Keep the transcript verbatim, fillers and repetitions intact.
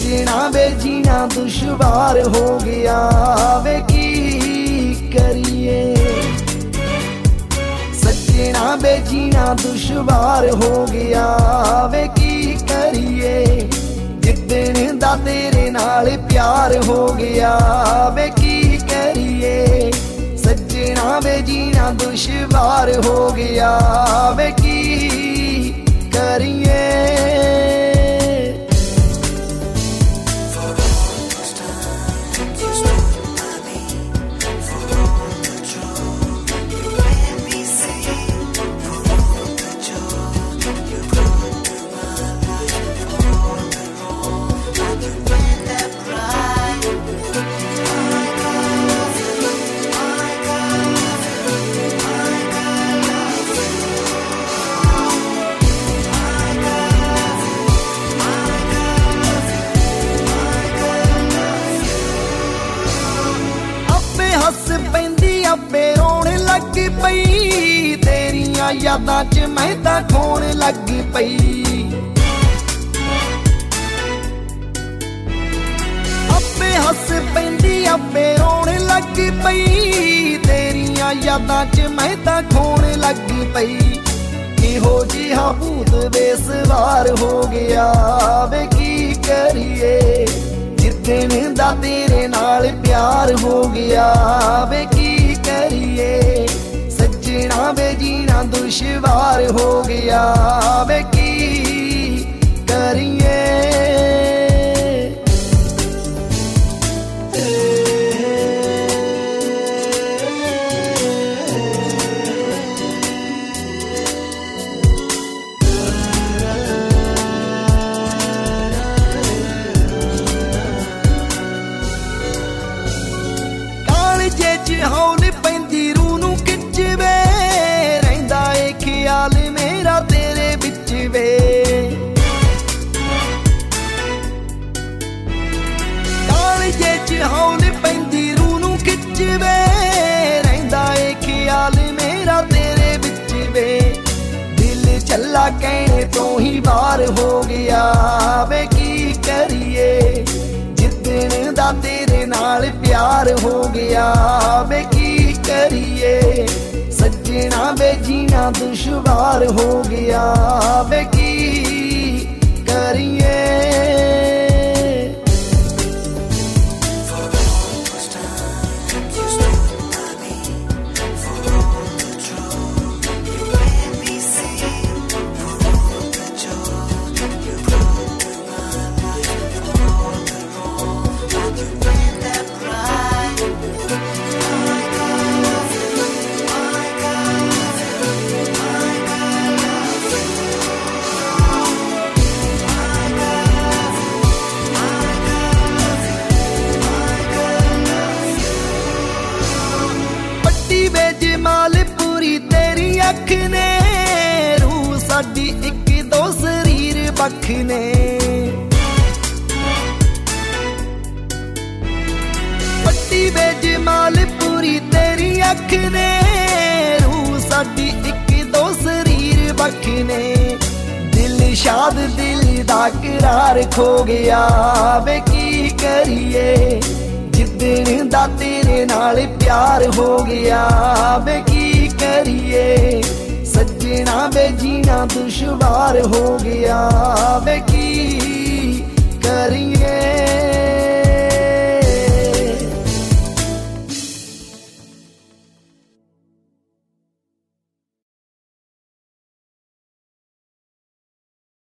सजना वे जीना दुश्वार हो गया वे की करिए। सजना वे जीना दुश्वार हो गया वे की करिए। जिद्दन दा तेरे नाल प्यार हो गया वे की करिए। सजना वे जीना दुश्वार हो गया वे की करिए। ਆਪੇ ਰੋਣ ਲੱਗ ਪਈ ਤੇਰੀਆਂ ਯਾਦਾਂ ਚ ਮੈਂ ਤਾਂ ਖੋਣ ਲੱਗ ਪਈ। ਆਪੇ ਹੱਸ ਪੈਂਦੀ ਆਪੇ ਰੋਣ ਲੱਗ ਪਈ ਤੇਰੀਆਂ ਯਾਦਾਂ ਚ ਮੈਂ ਤਾਂ ਖੋਣ ਲੱਗ ਪਈ। ਇਹੋ ਜਿਹਾ ਭੂਤ ਬੇਸਵਾਰ ਹੋ ਗਿਆ ਵੇ ਕੀ ਕਰੀਏ। ਜਿੱਦਣ ਦਾ ਤੇਰੇ ਨਾਲ ਪਿਆਰ ਹੋ ਗਿਆ ਵੇ ਕੀ करिए। सजना वे जीना दुश्वार हो गया वे की करिए। कालजे च हौल ਪੈਂਦੀ ਰੂਹ ਨੂੰ ਖਿੱਚ ਵੇ ਰਹਿੰਦਾ ਏ ਖਿਆਲ ਮੇਰਾ ਤੇਰੇ ਵਿੱਚ ਵੇ। ਕਾਲਜੇ ਚ ਹੌਲ ਪੈਂਦੀ ਰੂਹ ਨੂੰ ਖਿੱਚ ਵੇ ਰਹਿੰਦਾ ਏ ਖਿਆਲ ਮੇਰਾ ਤੇਰੇ ਵਿੱਚ ਵੇ। ਦਿਲ ਚੱਲਾ ਕਹਿਣੇ ਤੋਂ ਹੀ ਬਾਹਰ ਹੋ ਗਿਆ ਵੇ ਕੀ ਕਰੀਏ। ਜਿੱਦਣ ਦਾ ਤੇਰੇ ਨਾਲ ਪਿਆਰ ਹੋ ਗਿਆ ਵੇ ਕੀ करिए। सजना वे जीना दुश्वार हो गया वे की करिए। ਜਮਾਲਪੁਰੀ ਤੇਰੀ ਅੱਖ ਨੇ ਰੂਹ ਸਾਡੀ ਇੱਕ ਦੋ ਸਰੀਰ ਵੱਖ ਨੇ। ਪੱਟੀ ਵੇ ਜਮਾਲਪੁਰੀ ਤੇਰੀ ਅੱਖ ਨੇ ਰੂਹ ਸਾਡੀ ਇੱਕ ਦੋ ਸਰੀਰ ਵੱਖ ਨੇ। ਦਿਲ ਸ਼ਾਦ ਦਿਲ ਦਾ ਕਰਾਰ ਖੋ ਗਿਆ ਵੇ ਕੀ ਕਰੀਏ। ਜਿੱਦਣ ਦਾ ਤੇਰੇ ਨਾਲ ਪਿਆਰ ਹੋ ਗਿਆ ਵੇ ਕੀ ਕਰੀਏ। ਸੱਜਣਾ ਵੇ ਜੀਣਾ ਦੁਸ਼ਵਾਰ ਹੋ ਗਿਆ ਵੇ ਕੀ